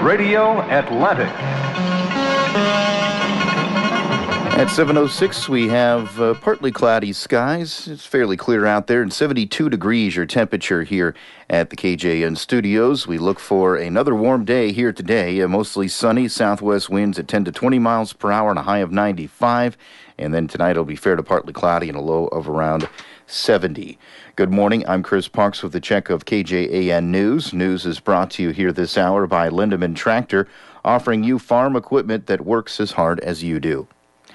Radio Atlantic. At 7:06, we have partly cloudy skies. It's fairly clear out there, and 72 degrees your temperature here at the KJN studios. We look for another warm day here today. Mostly sunny, southwest winds at 10 to 20 miles per hour and a high of 95. And then tonight it'll be fair to partly cloudy and a low of around 70. Good morning. I'm Chris Parks with the check of KJAN News. News is brought to you here this hour by Lindeman Tractor, offering you farm equipment that works as hard as you do.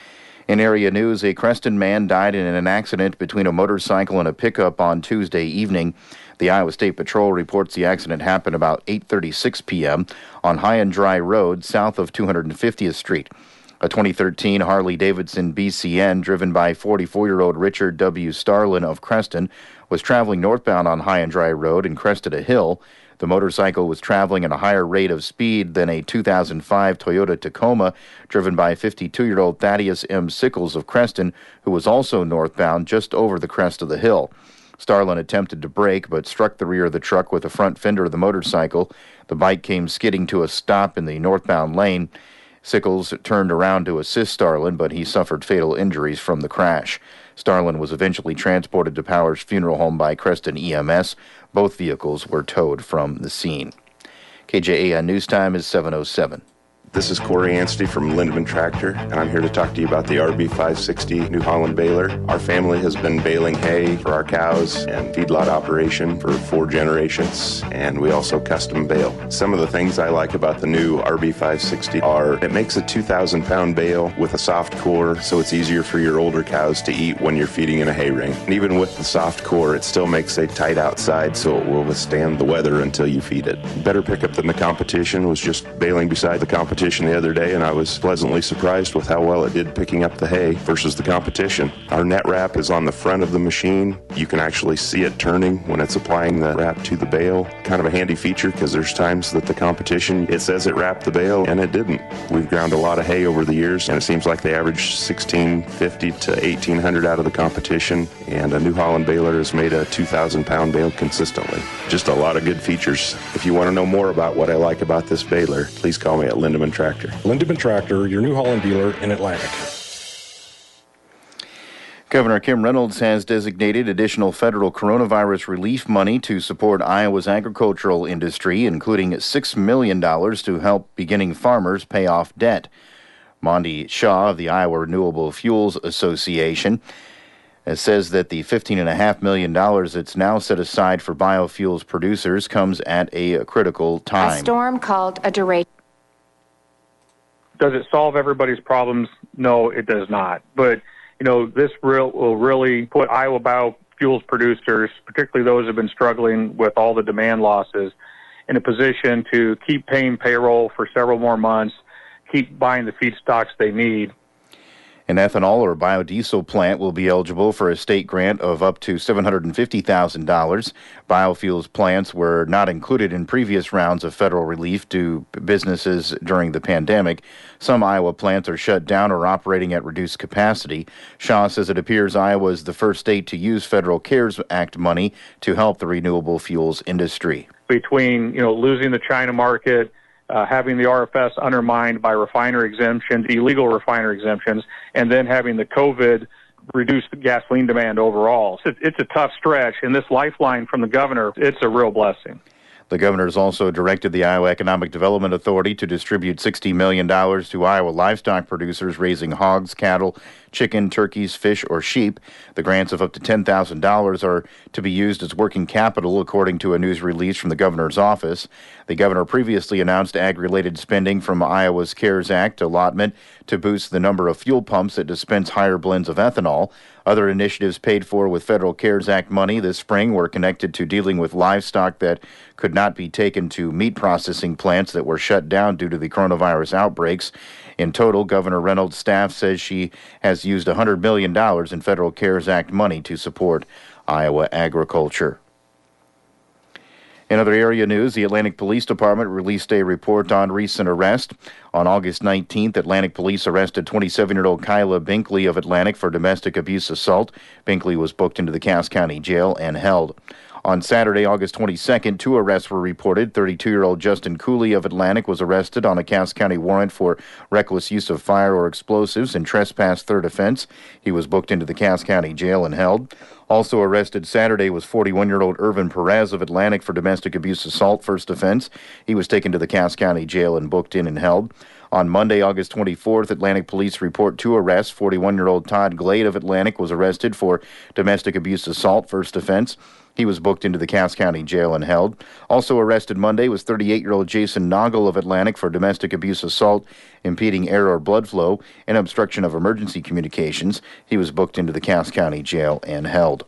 In area news, a Creston man died in an accident between a motorcycle and a pickup on Tuesday evening. The Iowa State Patrol reports the accident happened about 8:36 p.m. on High and Dry Road, south of 250th Street. A 2013 Harley-Davidson BCN, driven by 44-year-old Richard W. Starlin of Creston, was traveling northbound on High and Dry Road and crested a hill. The motorcycle was traveling at a higher rate of speed than a 2005 Toyota Tacoma, driven by 52-year-old Thaddeus M. Sickles of Creston, who was also northbound just over the crest of the hill. Starlin attempted to brake, but struck the rear of the truck with the front fender of the motorcycle. The bike came skidding to a stop in the northbound lane. Sickles turned around to assist Starlin, but he suffered fatal injuries from the crash. Starlin was eventually transported to Powers Funeral Home by Creston EMS. Both vehicles were towed from the scene. KJAN News Time is 7:07. This is Corey Anstey from Lindeman Tractor, and I'm here to talk to you about the RB560 New Holland baler. Our family has been baling hay for our cows and feedlot operation for 4 generations, and we also custom bale. Some of the things I like about the new RB560 are it makes a 2,000-pound bale with a soft core, so it's easier for your older cows to eat when you're feeding in a hay ring. And even with the soft core, it still makes a tight outside, so it will withstand the weather until you feed it. Better pickup than the competition. Was just baling beside the competition the other day, and I was pleasantly surprised with how well it did picking up the hay versus the competition. Our net wrap is on the front of the machine. You can actually see it turning when it's applying the wrap to the bale. Kind of a handy feature because there's times that the competition, it says it wrapped the bale and it didn't. We've ground a lot of hay over the years, and it seems like they average 1,650 to 1,800 out of the competition, and a New Holland baler has made a 2,000-pound bale consistently. Just a lot of good features. If you want to know more about what I like about this baler, please call me at Lindeman Tractor. Lindeman Tractor, your New Holland dealer in Atlantic. Governor Kim Reynolds has designated additional federal coronavirus relief money to support Iowa's agricultural industry, including $6 million to help beginning farmers pay off debt. Mondi Shaw of the Iowa Renewable Fuels Association says that the $15.5 million that's now set aside for biofuels producers comes at a critical time. A storm called a derecho. Does it solve everybody's problems? No, it does not. But, this will really put Iowa biofuels producers, particularly those who have been struggling with all the demand losses, in a position to keep paying payroll for several more months, keep buying the feedstocks they need. An ethanol or biodiesel plant will be eligible for a state grant of up to $750,000. Biofuels plants were not included in previous rounds of federal relief to businesses during the pandemic. Some Iowa plants are shut down or operating at reduced capacity. Shaw says it appears Iowa is the first state to use federal CARES Act money to help the renewable fuels industry. Between, losing the China market, having the RFS undermined by refinery exemptions, illegal refinery exemptions, and then having the COVID reduce the gasoline demand overall. So it's a tough stretch, and this lifeline from the governor, it's a real blessing. The governor has also directed the Iowa Economic Development Authority to distribute $60 million to Iowa livestock producers raising hogs, cattle, chicken, turkeys, fish, or sheep. The grants of up to $10,000 are to be used as working capital, according to a news release from the governor's office. The governor previously announced ag-related spending from Iowa's CARES Act allotment to boost the number of fuel pumps that dispense higher blends of ethanol. Other initiatives paid for with federal CARES Act money this spring were connected to dealing with livestock that could not be taken to meat processing plants that were shut down due to the coronavirus outbreaks. In total, Governor Reynolds' staff says she has used $100 million in federal CARES Act money to support Iowa agriculture. In other area news, the Atlantic Police Department released a report on recent arrest. On August 19th, Atlantic Police arrested 27-year-old Kyla Binkley of Atlantic for domestic abuse assault. Binkley was booked into the Cass County Jail and held. On Saturday, August 22nd, 2 arrests were reported. 32-year-old Justin Cooley of Atlantic was arrested on a Cass County warrant for reckless use of fire or explosives and trespass third offense. He was booked into the Cass County Jail and held. Also arrested Saturday was 41-year-old Irvin Perez of Atlantic for domestic abuse assault first offense. He was taken to the Cass County Jail and booked in and held. On Monday, August 24th, Atlantic police report 2 arrests. 41-year-old Todd Glade of Atlantic was arrested for domestic abuse assault first offense. He was booked into the Cass County Jail and held. Also arrested Monday was 38-year-old Jason Noggle of Atlantic for domestic abuse assault, impeding air or blood flow, and obstruction of emergency communications. He was booked into the Cass County Jail and held.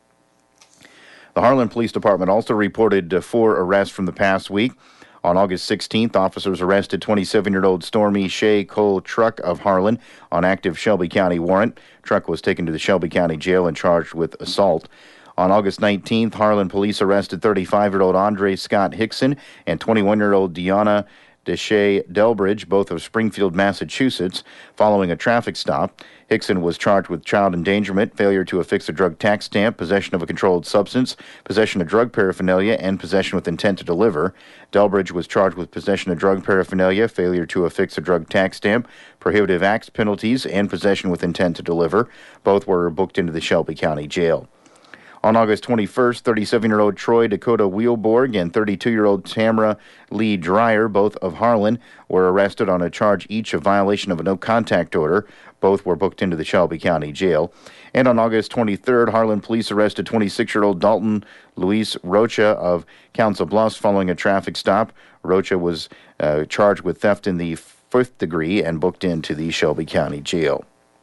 The Harlan Police Department also reported 4 arrests from the past week. On August 16th, officers arrested 27-year-old Stormy Shea Cole Truck of Harlan on active Shelby County warrant. Truck was taken to the Shelby County Jail and charged with assault. On August 19th, Harlan police arrested 35-year-old Andre Scott Hickson and 21-year-old Deanna Deshay Delbridge, both of Springfield, Massachusetts, following a traffic stop. Hickson was charged with child endangerment, failure to affix a drug tax stamp, possession of a controlled substance, possession of drug paraphernalia, and possession with intent to deliver. Delbridge was charged with possession of drug paraphernalia, failure to affix a drug tax stamp, prohibitive acts, penalties, and possession with intent to deliver. Both were booked into the Shelby County Jail. On August 21st, 37-year-old Troy Dakota Wheelborg and 32-year-old Tamara Lee Dreyer, both of Harlan, were arrested on a charge each of violation of a no-contact order. Both were booked into the Shelby County Jail. And on August 23rd, Harlan police arrested 26-year-old Dalton Luis Rocha of Council Bluffs following a traffic stop. Rocha was charged with theft in the 5th degree and booked into the Shelby County Jail.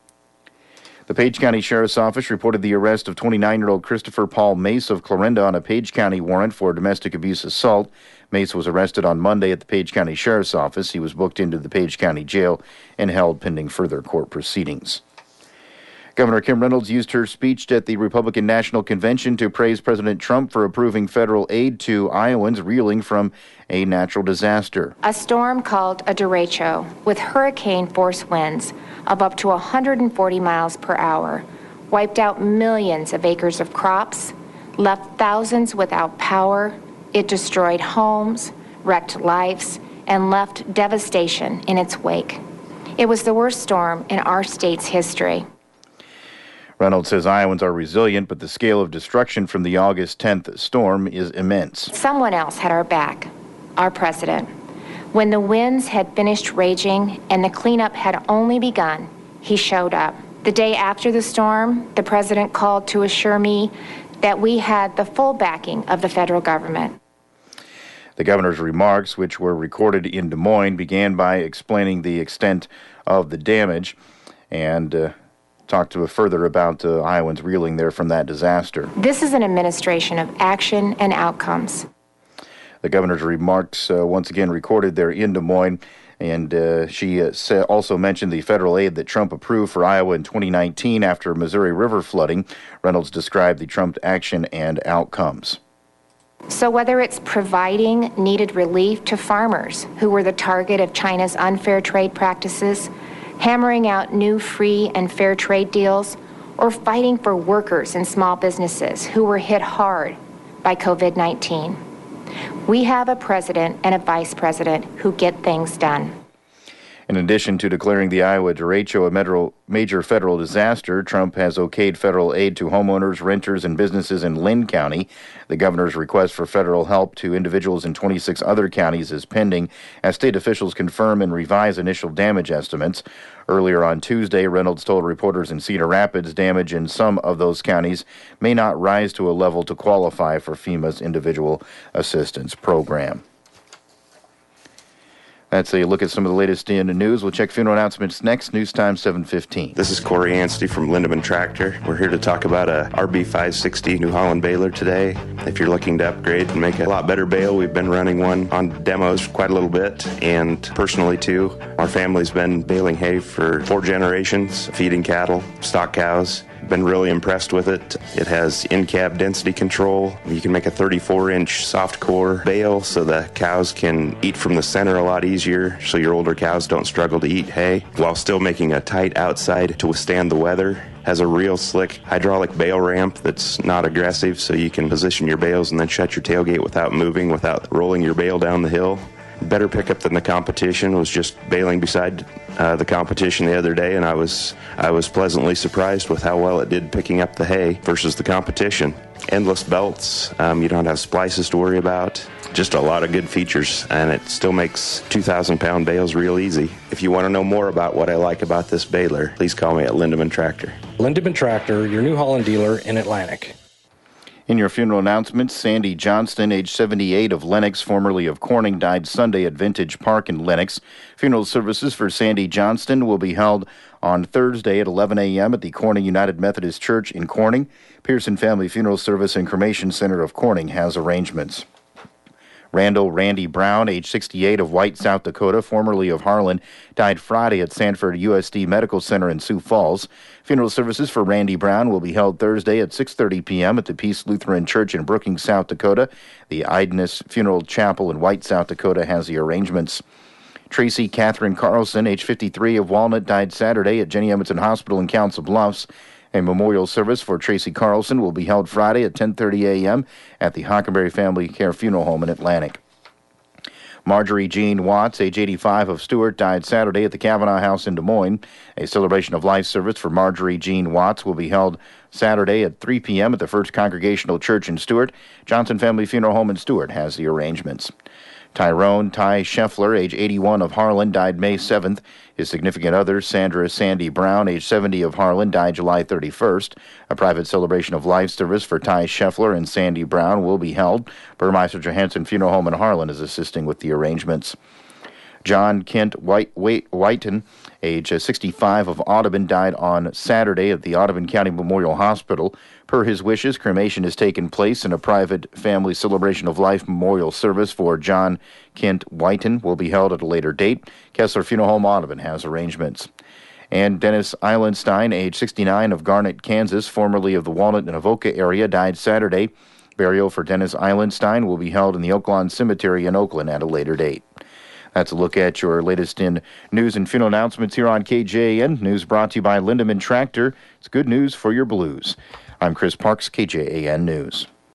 The Page County Sheriff's Office reported the arrest of 29-year-old Christopher Paul Mace of Clarinda on a Page County warrant for domestic abuse assault. Mace was arrested on Monday at the Page County Sheriff's Office. He was booked into the Page County Jail and held pending further court proceedings. Governor Kim Reynolds used her speech at the Republican National Convention to praise President Trump for approving federal aid to Iowans reeling from a natural disaster. A storm called a derecho with hurricane-force winds of up to 140 miles per hour wiped out millions of acres of crops, left thousands without power. It destroyed homes, wrecked lives, and left devastation in its wake. It was the worst storm in our state's history. Reynolds says Iowans are resilient, but the scale of destruction from the August 10th storm is immense. Someone else had our back, our president. When the winds had finished raging and the cleanup had only begun, he showed up. The day after the storm, the president called to assure me that we had the full backing of the federal government. The governor's remarks, which were recorded in Des Moines, began by explaining the extent of the damage and talked to further about Iowans reeling there from that disaster. This is an administration of action and outcomes. The governor's remarks once again recorded there in Des Moines, and she also mentioned the federal aid that Trump approved for Iowa in 2019 after Missouri River flooding. Reynolds described the Trump action and outcomes. So whether it's providing needed relief to farmers who were the target of China's unfair trade practices, hammering out new free and fair trade deals, or fighting for workers and small businesses who were hit hard by COVID-19. We have a president and a vice president who get things done. In addition to declaring the Iowa derecho a major federal disaster, Trump has okayed federal aid to homeowners, renters, and businesses in Linn County. The governor's request for federal help to individuals in 26 other counties is pending as state officials confirm and revise initial damage estimates. Earlier on Tuesday, Reynolds told reporters in Cedar Rapids damage in some of those counties may not rise to a level to qualify for FEMA's individual assistance program. That's a look at some of the latest in the news. We'll check funeral announcements next. News time 7:15. This is Corey Anstey from Lindeman Tractor. We're here to talk about a RB560 New Holland baler today. If you're looking to upgrade and make a lot better bale, we've been running one on demos quite a little bit, and personally too. Our family's been baling hay for 4 generations, feeding cattle, stock cows. Been really impressed with it. It has in-cab density control. You can make a 34-inch soft core bale so the cows can eat from the center a lot easier, so your older cows don't struggle to eat hay, while still making a tight outside to withstand the weather. Has a real slick hydraulic bale ramp that's not aggressive, so you can position your bales and then shut your tailgate without moving, without rolling your bale down the hill. Better pickup than the competition. Was just baling beside the competition the other day, and I was pleasantly surprised with how well it did picking up the hay versus the competition. Endless belts. You don't have splices to worry about. Just a lot of good features, and it still makes 2,000-pound bales real easy. If you want to know more about what I like about this baler, please call me at Lindeman Tractor. Lindeman Tractor, your New Holland dealer in Atlantic. In your funeral announcements, Sandy Johnston, age 78, of Lenox, formerly of Corning, died Sunday at Vintage Park in Lenox. Funeral services for Sandy Johnston will be held on Thursday at 11 a.m. at the Corning United Methodist Church in Corning. Pearson Family Funeral Service and Cremation Center of Corning has arrangements. Randall Randy Brown, age 68, of White, South Dakota, formerly of Harlan, died Friday at Sanford USD Medical Center in Sioux Falls. Funeral services for Randy Brown will be held Thursday at 6:30 p.m. at the Peace Lutheran Church in Brookings, South Dakota. The Idness Funeral Chapel in White, South Dakota has the arrangements. Tracy Catherine Carlson, age 53, of Walnut, died Saturday at Jenny Edmondson Hospital in Council Bluffs. A memorial service for Tracy Carlson will be held Friday at 10:30 a.m. at the Hockenberry Family Care Funeral Home in Atlantic. Marjorie Jean Watts, age 85, of Stewart, died Saturday at the Kavanaugh House in Des Moines. A celebration of life service for Marjorie Jean Watts will be held Saturday at 3 p.m. at the First Congregational Church in Stewart. Johnson Family Funeral Home in Stewart has the arrangements. Tyrone Ty Scheffler, age 81, of Harlan, died May 7th. His significant other, Sandra Sandy Brown, age 70, of Harlan, died July 31st. A private celebration of life service for Ty Scheffler and Sandy Brown will be held. Burmeister Johansson Funeral Home in Harlan is assisting with the arrangements. John Kent Whiten, age 65, of Audubon, died on Saturday at the Audubon County Memorial Hospital. Per his wishes, cremation has taken place, and a private family celebration of life memorial service for John Kent Whiten will be held at a later date. Kessler Funeral Home Audubon has arrangements. And Dennis Eilenstein, age 69, of Garnett, Kansas, formerly of the Walnut and Avoca area, died Saturday. Burial for Dennis Eilenstein will be held in the Oaklawn Cemetery in Oakland at a later date. That's a look at your latest in news and funeral announcements here on KJAN. News brought to you by Lindeman Tractor. It's good news for your blues. I'm Chris Parks, KJAN News.